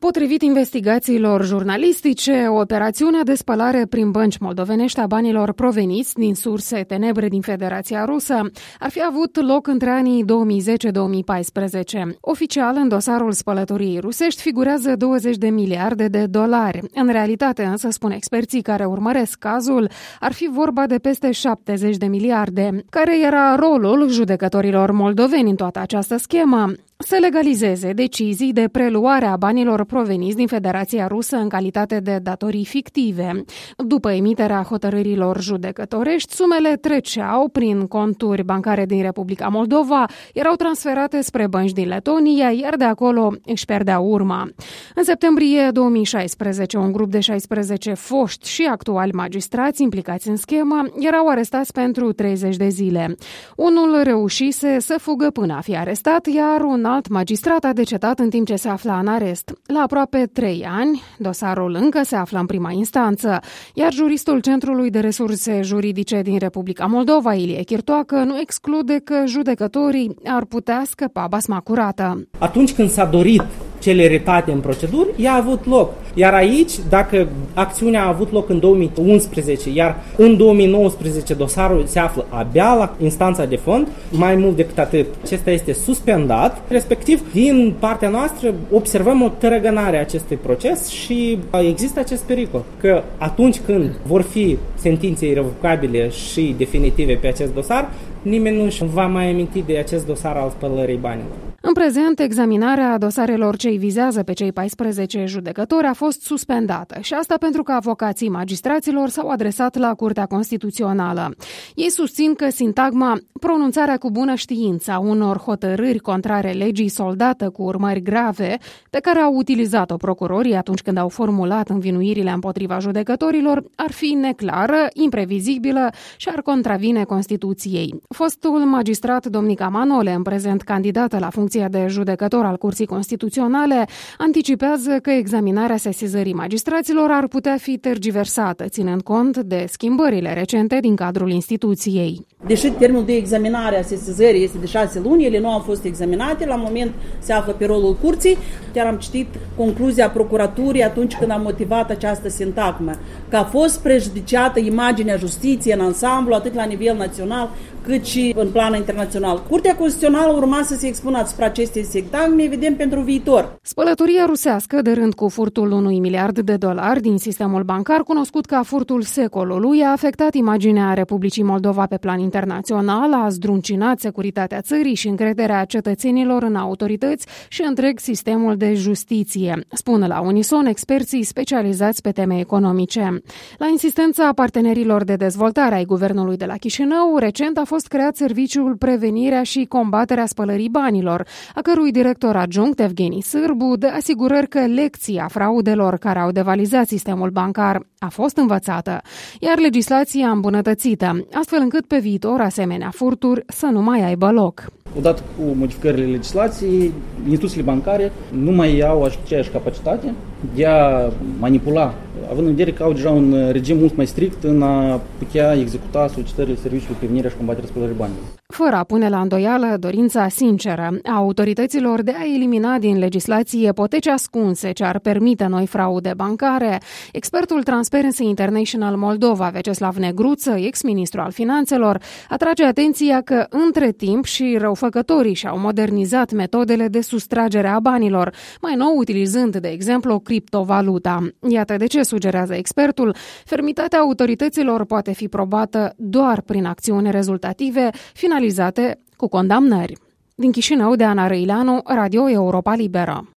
Potrivit investigațiilor jurnalistice, operațiunea de spălare prin bănci moldovenești a banilor proveniți din surse tenebre din Federația Rusă ar fi avut loc între anii 2010-2014. Oficial, în dosarul spălătoriei rusești figurează 20 de miliarde de dolari. În realitate, însă, spun experții care urmăresc cazul, ar fi vorba de peste 70 de miliarde. Care era rolul judecătorilor moldoveni în toată această schemă? Să legalizeze decizii de preluare a banilor proveniți din Federația Rusă în calitate de datorii fictive. După emiterea hotărârilor judecătorești, sumele treceau prin conturi bancare din Republica Moldova, erau transferate spre bănci din Letonia, iar de acolo își pierdea urma. În septembrie 2016, un grup de 16 foști și actuali magistrați implicați în schemă erau arestați pentru 30 de zile. Unul reușise să fugă până a fi arestat, iar un alt magistrat a decedat în timp ce se afla în arest. La aproape 3 ani, dosarul încă se află în prima instanță, iar juristul Centrului de Resurse Juridice din Republica Moldova, Ilie Chirtoacă, nu exclude că judecătorii ar putea scăpa basma curată. Atunci când s-a dorit celeritate în proceduri, ea a avut loc. Iar aici, dacă acțiunea a avut loc în 2011, iar în 2019 dosarul se află abia la instanța de fond, mai mult decât atât, acesta este suspendat, respectiv, din partea noastră, observăm o tărăgănare a acestui proces și există acest pericol, că atunci când vor fi sentințe irrevocabile și definitive pe acest dosar, nimeni nu își va mai aminti de acest dosar al spălării banilor. În prezent, examinarea dosarelor ce îi vizează pe cei 14 judecători a fost suspendată și asta pentru că avocații magistraților s-au adresat la Curtea Constituțională. Ei susțin că sintagma pronunțarea cu bună știință a unor hotărâri contrare legii soldată cu urmări grave, pe care au utilizat-o procurorii atunci când au formulat învinuirile împotriva judecătorilor, ar fi neclară, imprevizibilă și ar contravine Constituției. Fostul magistrat Domnica Manole, în prezent candidată la funcția de judecător al Curții Constituționale, anticipează că examinarea sesizării magistraților ar putea fi tergiversată, ținând cont de schimbările recente din cadrul instituției. Deși termenul de examinare a sesizării este de 6 luni, ele nu au fost examinate, la moment se află pe rolul curții. Chiar am citit concluzia procuraturii atunci când am motivat această sintagmă, că a fost prejudiciată imaginea justiției în ansamblu, atât la nivel național, cât și în plan internațional. Curtea Constituțională urma să se expună asupra acestei sintagme, evident, pentru viitor. Spălătoria rusească, de rând cu furtul unui miliard de dolari din sistemul bancar, cunoscut ca furtul secolului, a afectat imaginea Republicii Moldova pe plan internațional, a zdruncinat securitatea țării și încrederea cetățenilor în autorități și întreg sistemul de justiție, spun la unison experții specializați pe teme economice. La insistența partenerilor de dezvoltare ai guvernului de la Chișinău, recent a fost creat Serviciul Prevenirea și Combaterea Spălării Banilor, a cărui director adjunct, Evgeni Sârbu, dă asigurări că lecția fraudelor care au devalizat sistemul bancar a fost învățată, iar legislația îmbunătățită, astfel încât pe viitor asemenea furturi să nu mai aibă loc. Odată cu modificările legislației, instituțiile bancare nu mai au aceeași capacitate de a manipula, având în vedere că au deja un regim mult mai strict în a putea executa solicitările Serviciului Prevenirea și Combaterea Spălării Banilor. Fără a pune la îndoială dorința sinceră a autorităților de a elimina din legislație poteci ascunse ce ar permite noi fraude bancare, expertul Transparency International Moldova, Veceslav Negruță, ex-ministru al Finanțelor, atrage atenția că între timp și răufăcătorii și-au modernizat metodele de sustragere a banilor, mai nou utilizând, de exemplu, criptovaluta. Iată de ce, sugerează expertul, fermitatea autorităților poate fi probată doar prin acțiuni rezultative, finalizate cu condamnări. Din Chișinău, de Ana Răileanu, Radio Europa Liberă.